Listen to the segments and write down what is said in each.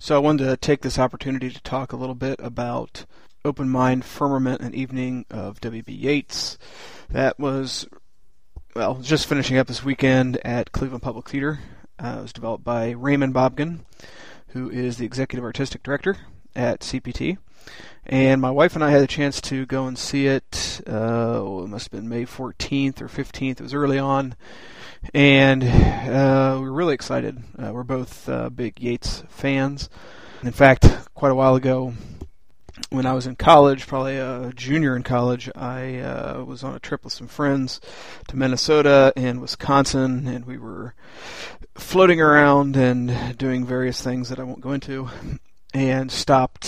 So I wanted to take this opportunity to talk a little bit about Open Mind, Firmament, and Evening of W.B. Yeats. That was, just finishing up this weekend at Cleveland Public Theater. It was developed by Raymond Bobkin, who is the Executive Artistic Director at CPT. And my wife and I had a chance to go and see it. It must have been May 14th or 15th. It was early on. And we were really excited. We're both big Yeats fans. In fact, quite a while ago, when I was in college, probably a junior in college, I was on a trip with some friends to Minnesota and Wisconsin, and we were floating around and doing various things that I won't go into, and stopped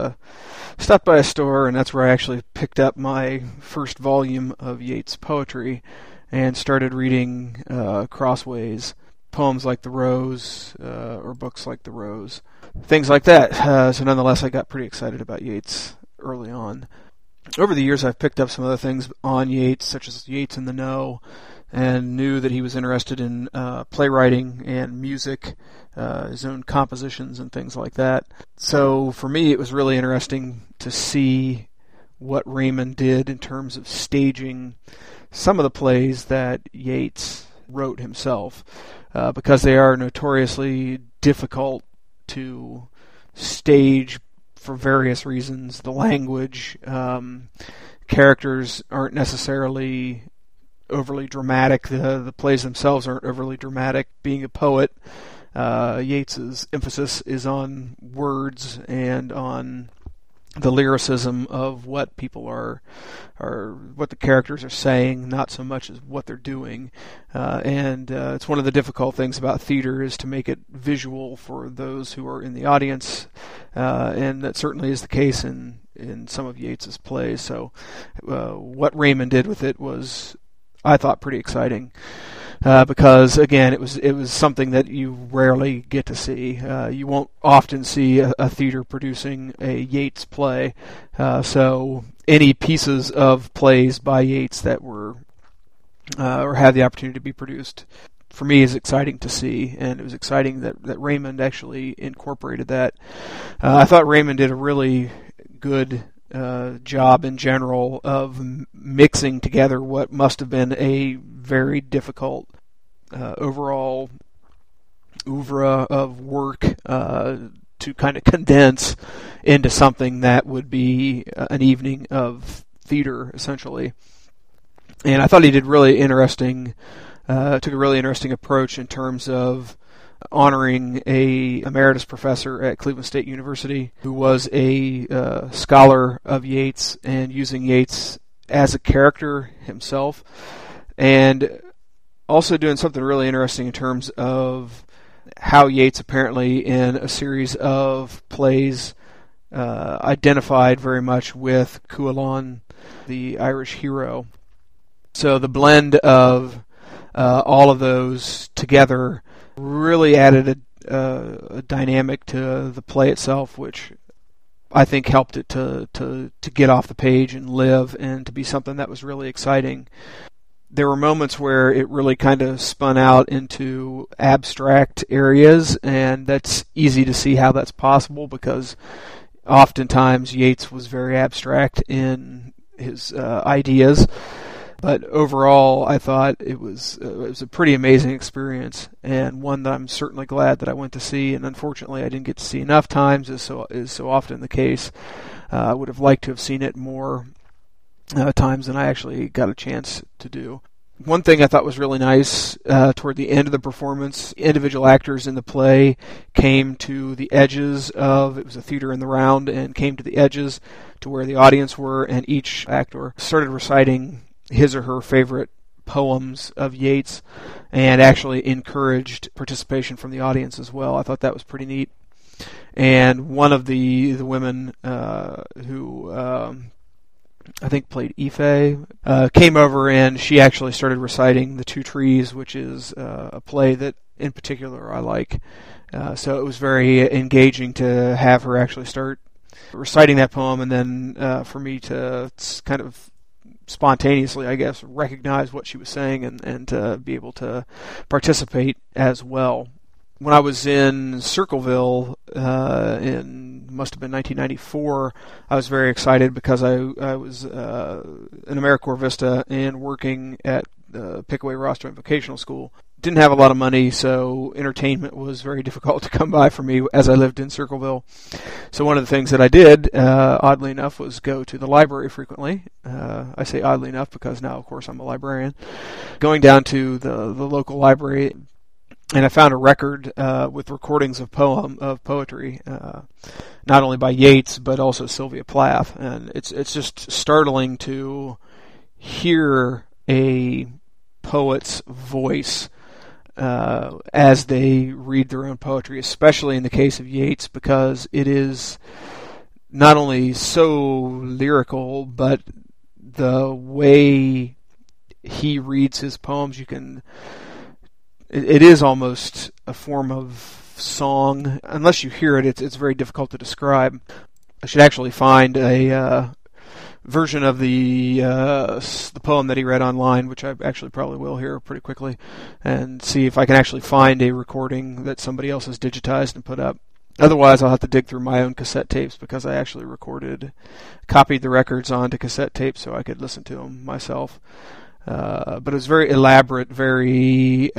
by a store, and that's where I actually picked up my first volume of Yeats' poetry and started reading Crossways, poems like The Rose, or books like The Rose, things like that. So nonetheless, I got pretty excited about Yeats early on. Over the years, I've picked up some other things on Yeats, such as Yeats in the Know, and knew that he was interested in playwriting and music, his own compositions and things like that. So for me, it was really interesting to see what Raymond did in terms of staging some of the plays that Yeats wrote himself, because they are notoriously difficult to stage for various reasons. The language, characters aren't necessarily overly dramatic. The plays themselves aren't overly dramatic. Being a poet, Yeats's emphasis is on words and on the lyricism of what people are what the characters are saying, not so much as what they're doing. And it's one of the difficult things about theater is to make it visual for those who are in the audience, and that certainly is the case in some of Yeats's plays. So what Raymond did with it was, I thought, pretty exciting. Because again, it was something that you rarely get to see. You won't often see a theater producing a Yeats play. So any pieces of plays by Yeats that were or have the opportunity to be produced, for me, is exciting to see, and it was exciting that Raymond actually incorporated that. I thought Raymond did a really good job in general of mixing together what must have been a very difficult overall oeuvre of work to kind of condense into something that would be an evening of theater, essentially. And I thought he did took a really interesting approach in terms of honoring a emeritus professor at Cleveland State University who was a scholar of Yeats and using Yeats as a character himself, and also doing something really interesting in terms of how Yeats apparently in a series of plays identified very much with Cuchulainn, the Irish hero. So the blend of all of those together really added a dynamic to the play itself, which I think helped it to get off the page and live and to be something that was really exciting. There were moments where it really kind of spun out into abstract areas, and that's easy to see how that's possible because oftentimes Yeats was very abstract in his ideas. But overall, I thought it was a pretty amazing experience, and one that I'm certainly glad that I went to see. And unfortunately, I didn't get to see enough times, as so often the case. I would have liked to have seen it more times than I actually got a chance to do. One thing I thought was really nice toward the end of the performance, individual actors in the play came to the edges of, it was a theater in the round, and came to the edges to where the audience were, and each actor started reciting his or her favorite poems of Yeats and actually encouraged participation from the audience as well. I thought that was pretty neat. And one of the women who I think played Ife came over, and she actually started reciting The Two Trees, which is a play that in particular I like. So it was very engaging to have her actually start reciting that poem, and then for me to kind of spontaneously, I guess, recognize what she was saying and to be able to participate as well. when I was in Circleville must have been 1994, I was very excited because I was in AmeriCorps Vista and working at Pickaway Ross Joint Vocational School. Didn't have a lot of money, so entertainment was very difficult to come by for me as I lived in Circleville. So one of the things that I did, oddly enough, was go to the library frequently. I say oddly enough because now, of course, I'm a librarian. Going down to the local library, and I found a record with recordings of poetry, not only by Yeats but also Sylvia Plath, and it's just startling to hear a poet's voice as they read their own poetry, especially in the case of Yeats, because it is not only so lyrical, but the way he reads his poems, it is almost a form of song. Unless you hear it, it's very difficult to describe. I should actually find a version of the poem that he read online, which I actually probably will here pretty quickly, and see if I can actually find a recording that somebody else has digitized and put up. Otherwise, I'll have to dig through my own cassette tapes, because I actually copied the records onto cassette tapes so I could listen to them myself. But it was very elaborate, very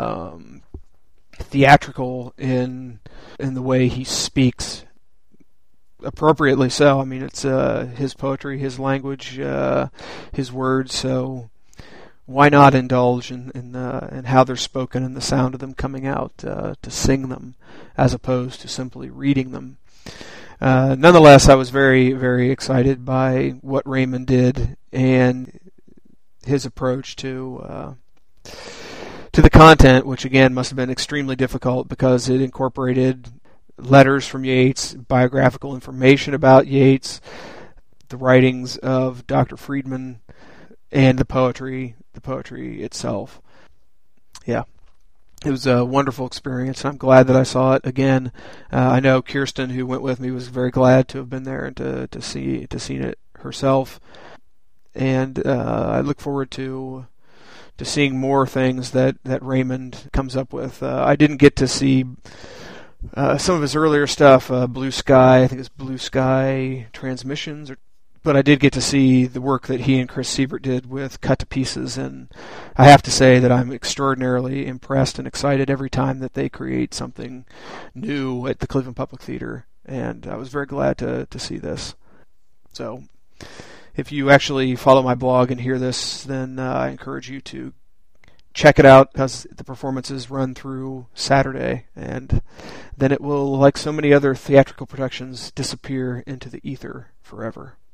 theatrical in the way he speaks. Appropriately so. I mean, it's his poetry, his language, his words. So why not indulge in how they're spoken and the sound of them coming out to sing them, as opposed to simply reading them. Nonetheless, I was very, very excited by what Raymond did and his approach to the content, which again must have been extremely difficult because it incorporated letters from Yeats, biographical information about Yeats, the writings of Dr. Friedman, and the poetry itself. Yeah, it was a wonderful experience, and I'm glad that I saw it again. I know Kirsten, who went with me, was very glad to have been there and to see it herself. And I look forward to seeing more things that Raymond comes up with. I didn't get to see some of his earlier stuff, Blue Sky, I think it's Blue Sky Transmissions, but I did get to see the work that he and Chris Siebert did with Cut to Pieces, and I have to say that I'm extraordinarily impressed and excited every time that they create something new at the Cleveland Public Theater, and I was very glad to see this. So if you actually follow my blog and hear this, then I encourage you to check it out, because the performances run through Saturday, and then it will, like so many other theatrical productions, disappear into the ether forever.